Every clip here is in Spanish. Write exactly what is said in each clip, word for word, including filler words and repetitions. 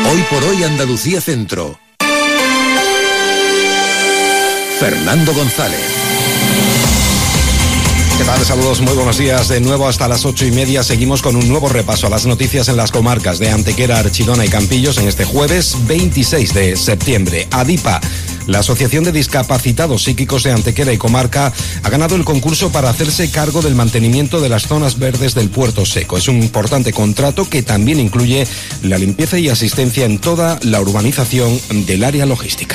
Hoy por hoy Andalucía Centro. Fernando González. ¿Qué tal? Saludos, muy buenos días. De nuevo hasta las ocho y media seguimos con un nuevo repaso a las noticias en las comarcas de Antequera, Archidona y Campillos en este jueves veintiséis de septiembre. ADIPA, la Asociación de Discapacitados Psíquicos de Antequera y Comarca, ha ganado el concurso para hacerse cargo del mantenimiento de las zonas verdes del Puerto Seco. Es un importante contrato que también incluye la limpieza y asistencia en toda la urbanización del área logística.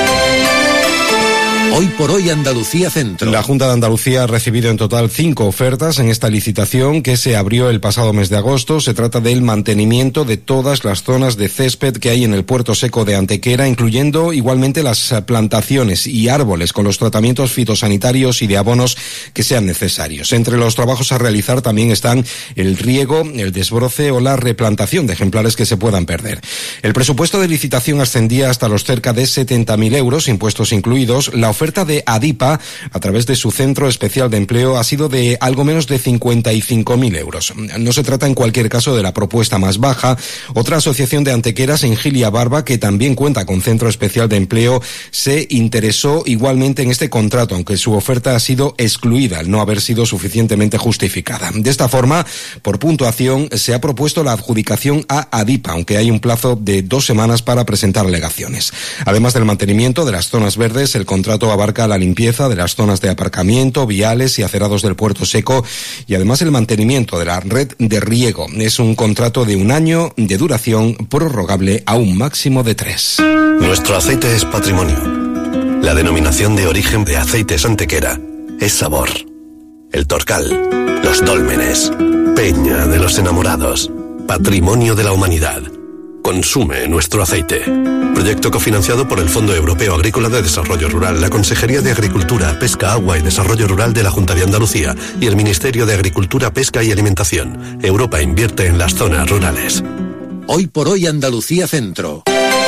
Hoy por hoy Andalucía Centro. La Junta de Andalucía ha recibido en total cinco ofertas en esta licitación que se abrió el pasado mes de agosto. Se trata del mantenimiento de todas las zonas de césped que hay en el Puerto Seco de Antequera, incluyendo igualmente las plantaciones y árboles con los tratamientos fitosanitarios y de abonos que sean necesarios. Entre los trabajos a realizar también están el riego, el desbroce o la replantación de ejemplares que se puedan perder. El presupuesto de licitación ascendía hasta los cerca de setenta mil euros, impuestos incluidos. La oferta La oferta de ADIPA, a través de su Centro Especial de Empleo, ha sido de algo menos de cincuenta y cinco mil euros. No se trata en cualquier caso de la propuesta más baja. Otra asociación de antequeras, Engilia Barba, que también cuenta con Centro Especial de Empleo, se interesó igualmente en este contrato, aunque su oferta ha sido excluida al no haber sido suficientemente justificada. De esta forma, por puntuación, se ha propuesto la adjudicación a ADIPA, aunque hay un plazo de dos semanas para presentar alegaciones. Además del mantenimiento de las zonas verdes, el contrato abarca la limpieza de las zonas de aparcamiento, viales y acerados del Puerto Seco y además el mantenimiento de la red de riego. Es un contrato de un año de duración prorrogable a un máximo de tres. Nuestro aceite es patrimonio. La denominación de origen de Aceites Antequera es sabor. El Torcal, los dólmenes, Peña de los enamorados, patrimonio de la humanidad. Consume nuestro aceite. Proyecto cofinanciado por el Fondo Europeo Agrícola de Desarrollo Rural, la Consejería de Agricultura, Pesca, Agua y Desarrollo Rural de la Junta de Andalucía y el Ministerio de Agricultura, Pesca y Alimentación. Europa invierte en las zonas rurales. Hoy por hoy Andalucía Centro.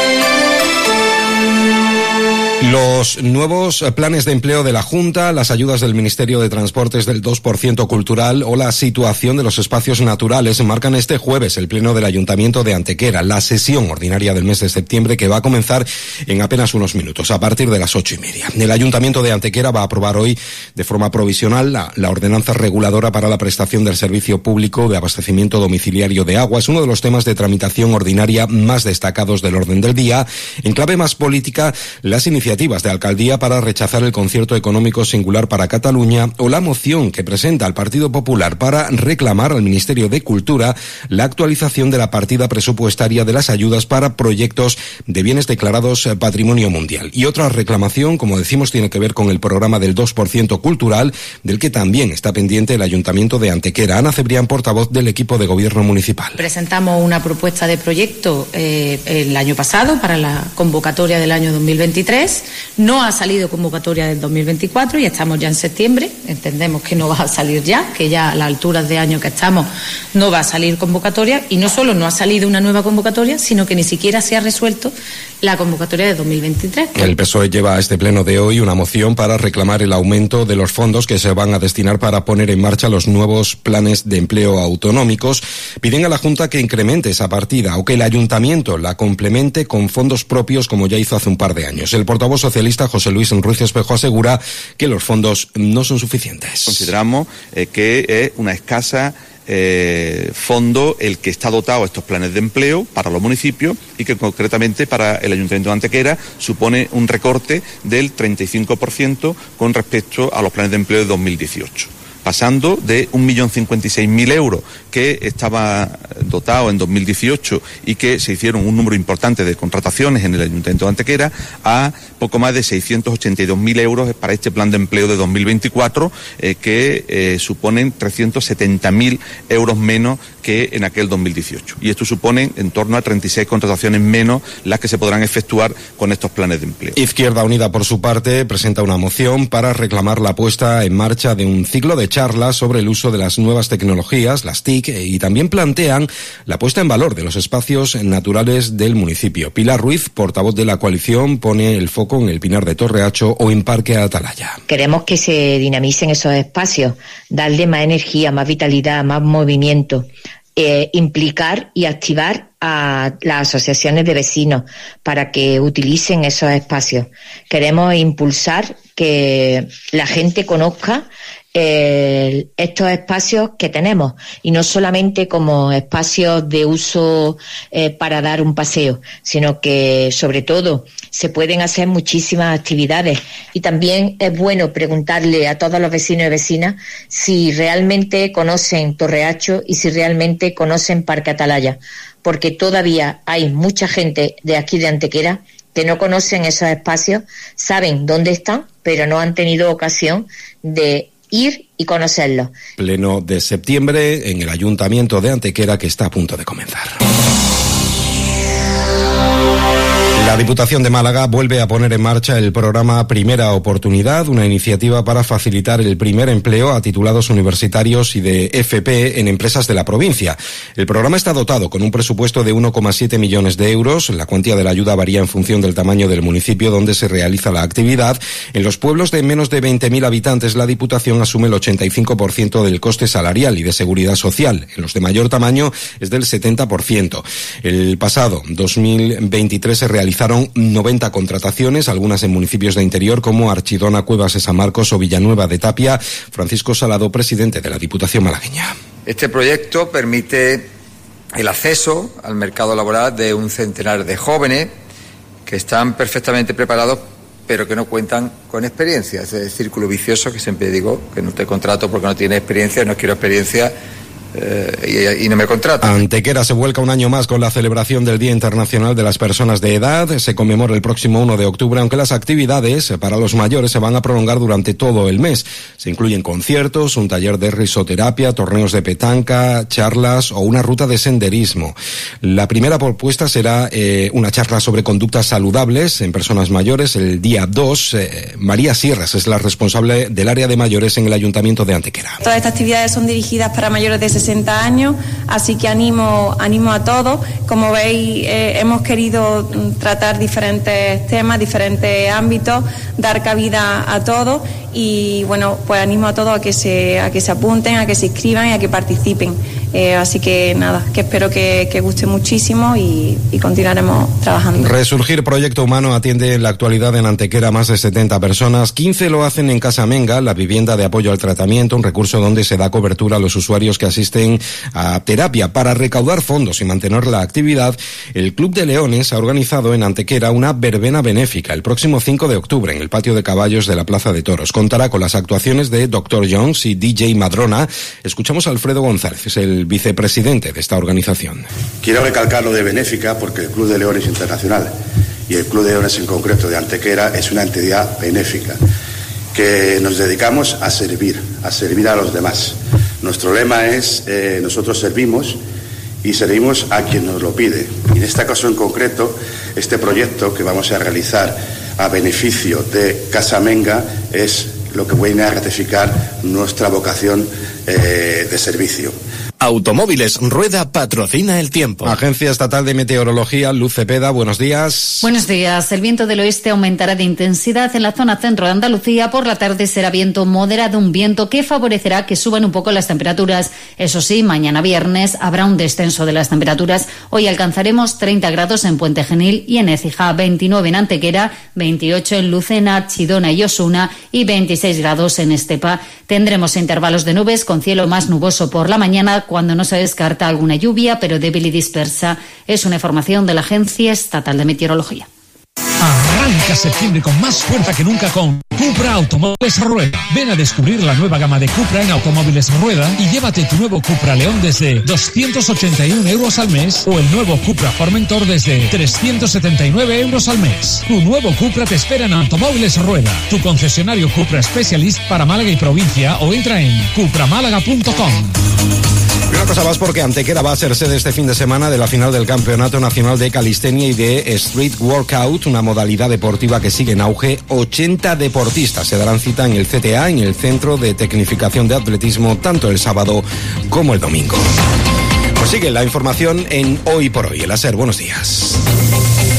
Los nuevos planes de empleo de la Junta, las ayudas del Ministerio de Transportes del dos por ciento cultural o la situación de los espacios naturales marcan este jueves el pleno del Ayuntamiento de Antequera, la sesión ordinaria del mes de septiembre que va a comenzar en apenas unos minutos, a partir de las ocho y media. El Ayuntamiento de Antequera va a aprobar hoy de forma provisional la, la ordenanza reguladora para la prestación del servicio público de abastecimiento domiciliario de agua. Es uno de los temas de tramitación ordinaria más destacados del orden del día. En clave más política, las iniciativas Iniciativas de alcaldía para rechazar el concierto económico singular para Cataluña o la moción que presenta el Partido Popular para reclamar al Ministerio de Cultura la actualización de la partida presupuestaria de las ayudas para proyectos de bienes declarados Patrimonio Mundial. Y otra reclamación, como decimos, tiene que ver con el programa del dos por ciento cultural, del que también está pendiente el Ayuntamiento de Antequera. Ana Cebrián, portavoz del equipo de Gobierno municipal. Presentamos una propuesta de proyecto eh, el año pasado para la convocatoria del año dos mil veintitrés. No ha salido convocatoria del dos mil veinticuatro y estamos ya en septiembre. Entendemos que no va a salir ya, que ya a las alturas de año que estamos no va a salir convocatoria, y no solo no ha salido una nueva convocatoria, sino que ni siquiera se ha resuelto la convocatoria de dos mil veintitrés. El P S O E lleva a este pleno de hoy una moción para reclamar el aumento de los fondos que se van a destinar para poner en marcha los nuevos planes de empleo autonómicos. Piden a la Junta que incremente esa partida o que el Ayuntamiento la complemente con fondos propios, como ya hizo hace un par de años. El portavoz socialista José Luis Ruiz Espejo asegura que los fondos no son suficientes. Consideramos eh, que es una escasa eh, fondo el que está dotado estos planes de empleo para los municipios y que concretamente para el Ayuntamiento de Antequera supone un recorte del treinta y cinco por ciento con respecto a los planes de empleo de dos mil dieciocho. Pasando de un millón cincuenta y seis mil euros que estaba dotado en dos mil dieciocho y que se hicieron un número importante de contrataciones en el Ayuntamiento de Antequera a poco más de seiscientos ochenta y dos mil euros para este plan de empleo de dos mil veinticuatro, eh, que eh, suponen trescientos setenta mil euros menos que en aquel dos mil dieciocho. Y esto supone en torno a treinta y seis contrataciones menos las que se podrán efectuar con estos planes de empleo. Izquierda Unida, por su parte, presenta una moción para reclamar la puesta en marcha de un ciclo de charlas sobre el uso de las nuevas tecnologías, las T I C, y también plantean la puesta en valor de los espacios naturales del municipio. Pilar Ruiz, portavoz de la coalición, pone el foco en el Pinar de Torreacho o en Parque Atalaya. Queremos que se dinamicen esos espacios, darle más energía, más vitalidad, más movimiento. eh, implicar y activar a las asociaciones de vecinos para que utilicen esos espacios. Queremos impulsar que la gente conozca eh, estos espacios que tenemos y no solamente como espacios de uso eh, para dar un paseo, sino que sobre todo se pueden hacer muchísimas actividades y también es bueno preguntarle a todos los vecinos y vecinas si realmente conocen Torreacho y si realmente conocen Parque Atalaya, porque todavía hay mucha gente de aquí de Antequera que no conocen esos espacios, saben dónde están, pero no han tenido ocasión de ir y conocerlos. Pleno de septiembre en el Ayuntamiento de Antequera, que está a punto de comenzar. La Diputación de Málaga vuelve a poner en marcha el programa Primera Oportunidad, una iniciativa para facilitar el primer empleo a titulados universitarios y de F P en empresas de la provincia. El programa está dotado con un presupuesto de uno coma siete millones de euros. La cuantía de la ayuda varía en función del tamaño del municipio donde se realiza la actividad. En los pueblos de menos de veinte mil habitantes, la Diputación asume el ochenta y cinco por ciento del coste salarial y de seguridad social. En los de mayor tamaño es del setenta por ciento. El pasado dos mil veintitrés se realizaron noventa contrataciones, algunas en municipios de interior como Archidona, Cuevas de San Marcos o Villanueva de Tapia. Francisco Salado, presidente de la Diputación malagueña. Este proyecto permite el acceso al mercado laboral de un centenar de jóvenes que están perfectamente preparados pero que no cuentan con experiencia. Ese círculo vicioso que siempre digo, que no te contrato porque no tienes experiencia, no quiero experiencia Eh, y, y no me contrata. Antequera se vuelca un año más con la celebración del Día Internacional de las Personas de Edad. Se conmemora el próximo uno de octubre, aunque las actividades para los mayores se van a prolongar durante todo el mes. Se incluyen conciertos, un taller de risoterapia, torneos de petanca, charlas o una ruta de senderismo. La primera propuesta será eh, una charla sobre conductas saludables en personas mayores el día dos. Eh, María Sierras es la responsable del área de mayores en el Ayuntamiento de Antequera. Todas estas actividades son dirigidas para mayores de sesenta años, así que animo, animo a todos. Como veis, eh, hemos querido tratar diferentes temas, diferentes ámbitos, dar cabida a todos y bueno, pues animo a todos a que se, a que se apunten, a que se inscriban y a que participen. Eh, así que nada, que espero que, que guste muchísimo y, y continuaremos trabajando. Resurgir Proyecto Humano atiende en la actualidad en Antequera a más de setenta personas, quince lo hacen en Casa Menga, la vivienda de apoyo al tratamiento, un recurso donde se da cobertura a los usuarios que asisten a terapia. Para recaudar fondos y mantener la actividad, el Club de Leones ha organizado en Antequera una verbena benéfica el próximo cinco de octubre en el patio de caballos de la Plaza de Toros. Contará con las actuaciones de doctor Jones y D J Madrona. Escuchamos a Alfredo González, es el vicepresidente de esta organización. Quiero recalcar lo de benéfica porque el Club de Leones Internacional y el Club de Leones en concreto de Antequera es una entidad benéfica que nos dedicamos a servir, a servir a los demás. Nuestro lema es eh, nosotros servimos y servimos a quien nos lo pide. Y en este caso en concreto, este proyecto que vamos a realizar a beneficio de Casa Menga es lo que viene a ratificar nuestra vocación eh, de servicio. Automóviles Rueda patrocina el tiempo. Agencia Estatal de Meteorología, Luz Cepeda, buenos días. Buenos días. El viento del oeste aumentará de intensidad en la zona centro de Andalucía. Por la tarde será viento moderado, un viento que favorecerá que suban un poco las temperaturas. Eso sí, mañana viernes habrá un descenso de las temperaturas. Hoy alcanzaremos treinta grados en Puente Genil y en Écija, veintinueve en Antequera, veintiocho en Lucena, Chidona y Osuna y veintiséis grados en Estepa. Tendremos intervalos de nubes con cielo más nuboso por la mañana, cuando no se descarta alguna lluvia, pero débil y dispersa. Es una información de la Agencia Estatal de Meteorología. Arranca septiembre con más fuerza que nunca con Cupra Automóviles Rueda. Ven a descubrir la nueva gama de Cupra en Automóviles Rueda y llévate tu nuevo Cupra León desde doscientos ochenta y uno euros al mes o el nuevo Cupra Formentor desde trescientos setenta y nueve euros al mes. Tu nuevo Cupra te espera en Automóviles Rueda, tu concesionario Cupra Specialist para Málaga y provincia, o entra en cupra málaga punto com. Y una cosa más, porque Antequera va a ser sede este fin de semana de la final del Campeonato Nacional de Calistenia y de Street Workout, una modalidad deportiva que sigue en auge. ochenta deportistas se darán cita en el C T A, en el Centro de Tecnificación de Atletismo, tanto el sábado como el domingo. Pues sigue la información en Hoy por Hoy. El Aser, buenos días.